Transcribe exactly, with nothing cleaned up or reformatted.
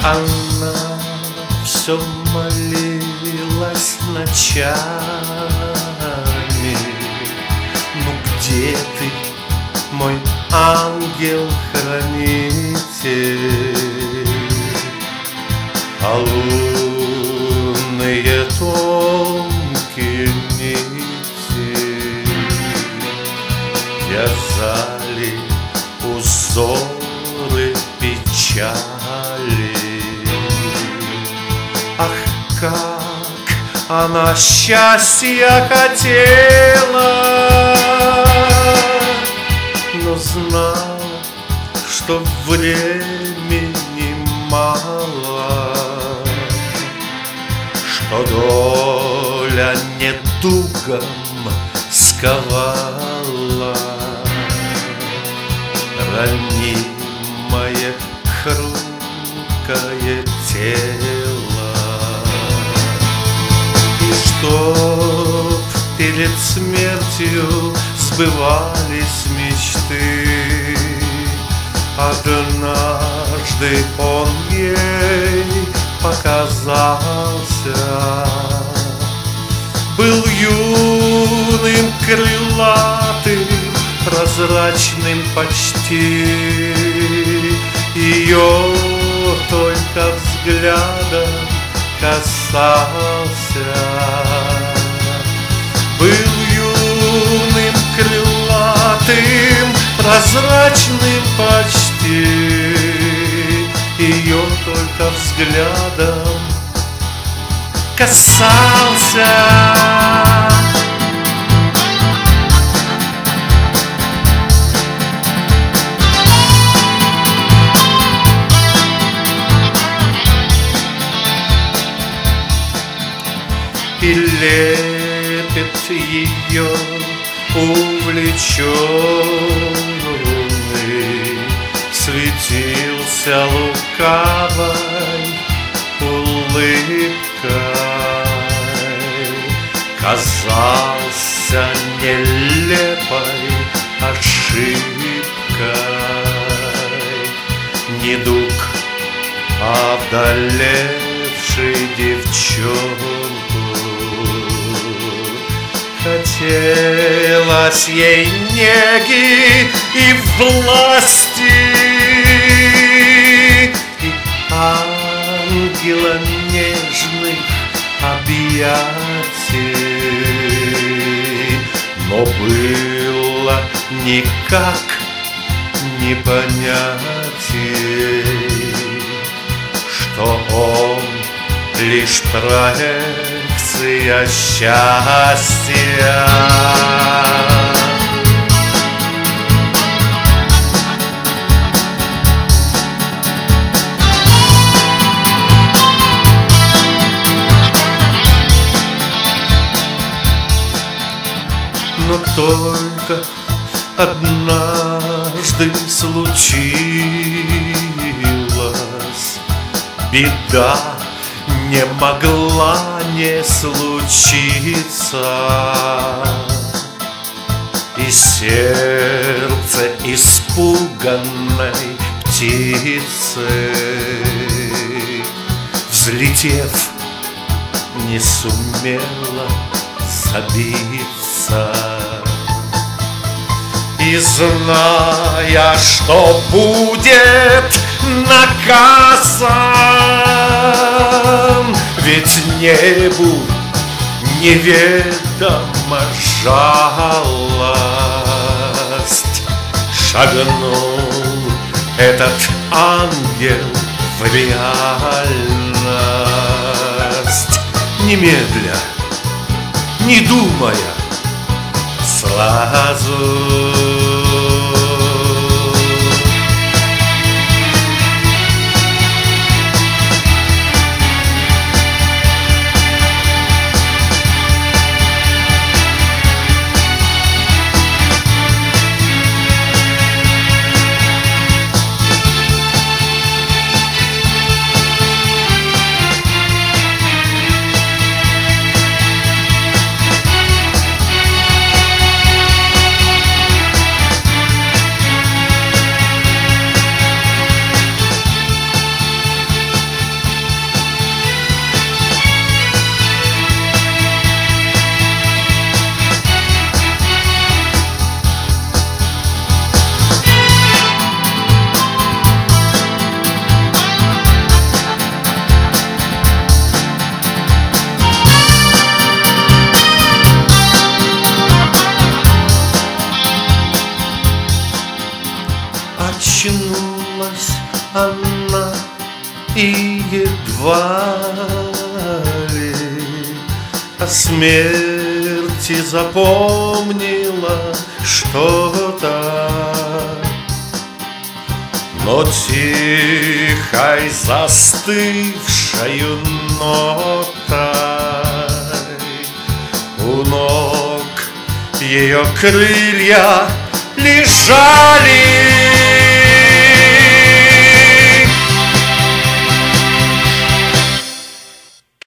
Она все молилась ночами: ну где ты, мой ангел-хранитель? А лунные тонкие нити вязали узоры печали. Ах, как она счастья хотела, но знала, что времени мало, что доля недугом сковала ранимое хрупкое тело. И чтоб перед смертью сбывались мечты, однажды он ей показался. Был юным, крылатым, прозрачным почти, ее только взглядом касался. Был юным, крылатым, прозрачным почти, ее только взглядом касался. И лепет ее увлеченный светился лукавой улыбкой, казался нелепой ошибкой недуг, овдалевший девчонку. Хотелось ей неги и власти, и ангела нежных объятий, но было никак не понять ей, что он лишь проекция счастья. Но только однажды случилась беда, не могла не случиться, и сердце испуганной птицы, взлетев, не сумела забиться. И зная, что будет наказан, ведь небу неведома жалость, шагнул этот ангел в реальность, немедля, не думая, сразу. И едва ли о смерти запомнила что-то, но тихой застывшою нотой у ног ее крылья лежали.